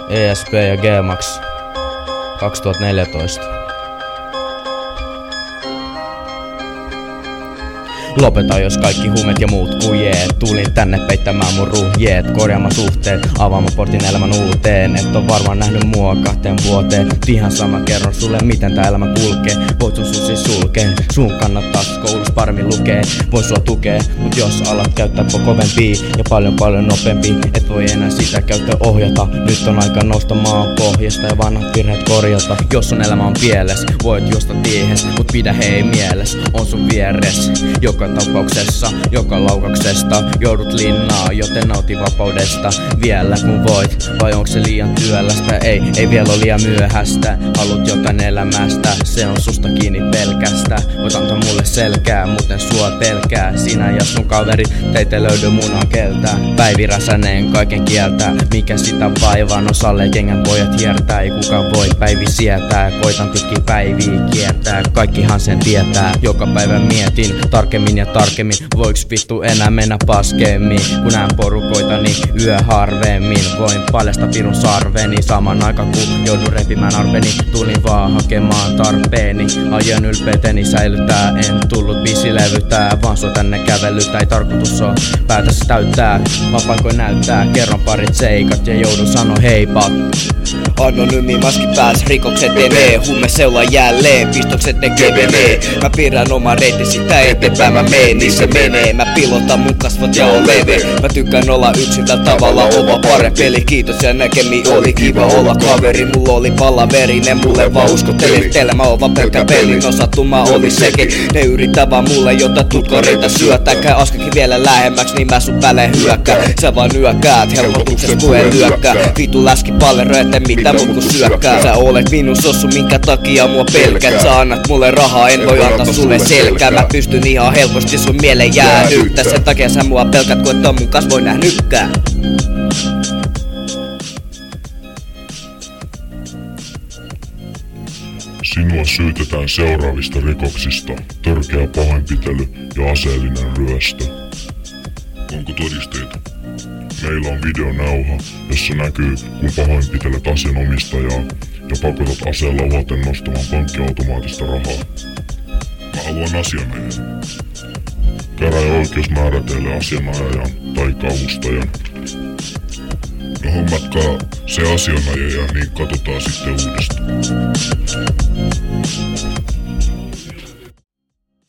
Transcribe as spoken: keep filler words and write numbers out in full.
E S P ja G-Max kaksituhattaneljätoista. Lopeta jos kaikki huumet ja muut kujeet. Tulin tänne peittämään mun ruhjeet, korjaamaan suhteet, avaamaan portin elämän uuteen. Et on varmaan nähnyt mua kahteen vuoteen. Ihan sama, kerron sulle miten tää elämä kulkee. Voit sun susi sulkee, sun kannattaa koulussa paremmin lukee. Voin sua tukee, mut jos alat käyttää kovempia ja paljon paljon nopeampi, et voi enää sitä käyttöä ohjata. Nyt on aika nousta maan pohjasta ja vanhat virheet korjata. Jos sun elämä on pieles, voit juosta tiehes, mut pidä hei mieles, on sun vieres. Joka tapauksessa, joka laukauksesta joudut linnaa, joten nauti vapaudesta vielä kun voit. Vai onks se liian työlästä? Ei, ei vielä ole liian myöhäistä. Haluat jotain elämästä, se on susta kiinni pelkästä. Voit antaa mulle selkää, muuten sua pelkää. Sinä ja sun kaveri, teitä löydy munakeltä. Päivi Räsänen kaiken kieltää, mikä sitä vaivaa. Osalle kengän pojat hiertää, ei kukaan voi Päivi sietää. Koitan pitkin päiviä kiertää, kaikkihan sen tietää. Joka päivä mietin tarkemmin ja tarkemmin, voiks vittu enää mennä paskemmin. Kun näen porukoitani yö harvemmin, voin paljasta pirun sarveni. Saman aikaan kun joudun repimään arveni, tulin vaan hakemaan tarpeeni. Ajan ylpeyteni säilyttää, en tullut biisi levyttää, vaan sua tänne kävelyttää. Ei tarkoitus oo päätös täyttää, vaan paikoin näyttää. Kerron parit seikat ja joudun sano heipat. Anonyymi maski pääs, rikokset enee. Humme seulaa jälleen, pistokset ne kevenee. Mä piirrän oma reitti, sitä eteenpäin mä meen, niin se menee. Mä pilotan mun kasvot ja on leve. Mä tykkään olla yksin tällä tavalla, ova parempi. Eli kiitos ja näkemi, oli kiva olla kaveri. Mulla oli palaveri, ne mulle vaan uskottelit. Teillä mä oon vaan pelkkä peli, no sattuma oli sekin. Ne yrittää vaan mulle jotain tutkareita syötää. Käy askelkin vielä lähemmäks, niin mä sun päälle hyökkää. Sä vaan nyökkäät, helpotukses kun en lyökkää. Vitu läski pallero, ette mitä mut kun syökkää. Sä olet minun sossu, minkä takia mua pelkät. Sä annat mulle rahaa, en voi antaa sulle selkää. Mä pystyn ihan helposti sun mieleen jäädyttää. Sen takia sä mua pelkät, kun et on mun kasvoin nähnytkään. Sinua syytetään seuraavista rikoksista: törkeä pahoinpitely ja aseellinen ryöstö. Onko todisteita? Meillä on videonauha, jossa näkyy, kun pahoinpitelet asianomistajaa ja pakotat aseella uhaten nostamaan pankkiautomaatista rahaa. Mä haluan asianajajan. Käräjäoikeus määrää teille asianajajan tai avustajan. No hommatkaa se asianajaja, niin katsotaan sitten uudestaan.